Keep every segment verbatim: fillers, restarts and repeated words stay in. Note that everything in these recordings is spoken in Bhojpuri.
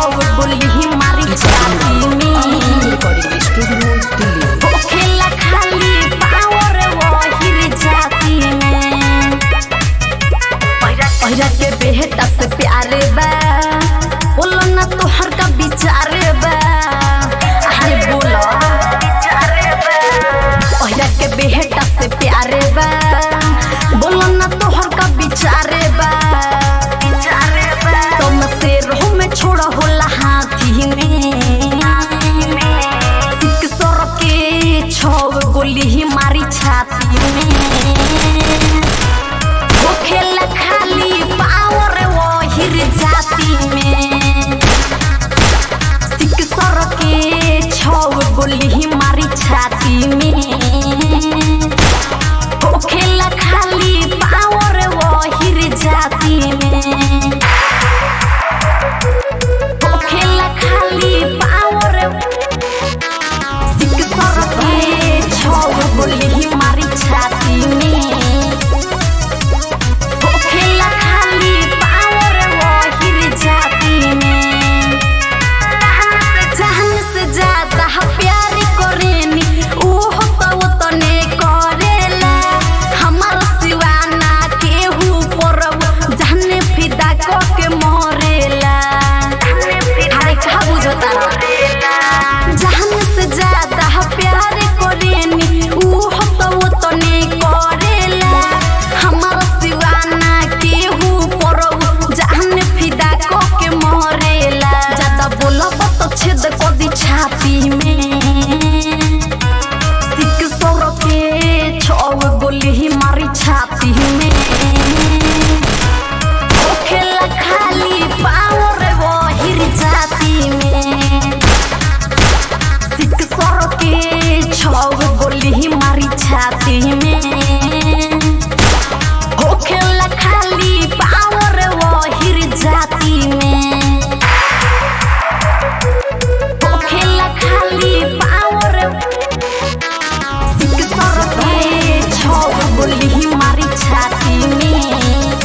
छव गोली मारी छाती में रिकॉर्डिंग स्टूडियो दिल्ली खेला खाली पावर वही जाती में पहिरा के बेटा से प्यारे बा बोलो ना तो हर का विचारे बा अरे बोलो विचारे बा पहिरा के बेटा से प्यारे बा बोलो ना तो हर का विचारे बा विचारे बा तुम से रोह में छोड़ा होला हाथी में किशोर के छव गोली मारी छाती में वो खेला खाली पावर वही जाती में किशोर के छव गोली मारी छाती में वो खेला खाली पावर वही जाती में वो खेला खाली पावर किशोर के छव गोली मारी छाती में वो खेला खाली पावर वही जाती में जहन से ज्यादा प्यार करेनी ओह तो तने करेला हमार सिवाना केहू पर जहन फिदा क के मरेला अरे का बुझता जहन से ज्यादा प्यार करेनी ओह तो तने करेला हमार सिवाना केहू पर जहन फिदा क के मरेला ज्यादा बोलब तो छेद क दी छाती में किशोर के छव गोली मारी छाती में वो खेला खाली पावर वही जाती में किशोर के छव गोली मारी छाती में वो खेला खाली पावर वही जाती में वो खेला खाली पावर किशोर के छव गोली मारी छाती में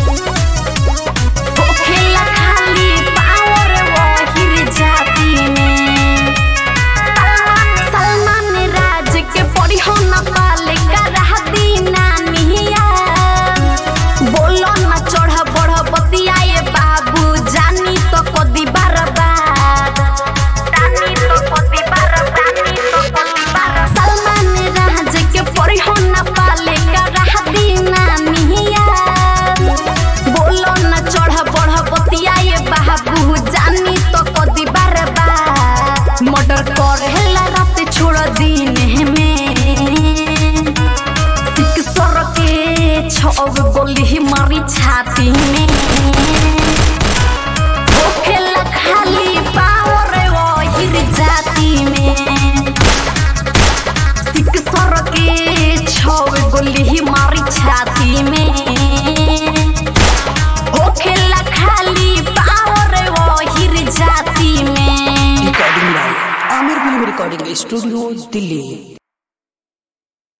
वो खेला खाली पावर वही जाती में सलमान राज के पड़ी हो न पाले का रह दीना निया बोलो न चढ़ बढ़ बतियाए बाबू जानी तो कदी बर्बाद जानी तो कदी बर्बाद जानी तो कदी बर्बाद सलमान राज के पड़ी हो न पाले का रह दीना निया बोलो न चढ़ बढ़ बतियाए बाबू जानी तो कदी बर्बाद मर्डर करेला रात छोड़ दिन में किशोर के छव गोली मारी छाती में वो खेला खाली पावर वही जाती में किशोर के छव गोली मारी छाती में वो खेला खाली पावर वही जाती में recording by Aamir film recording studio Delhi.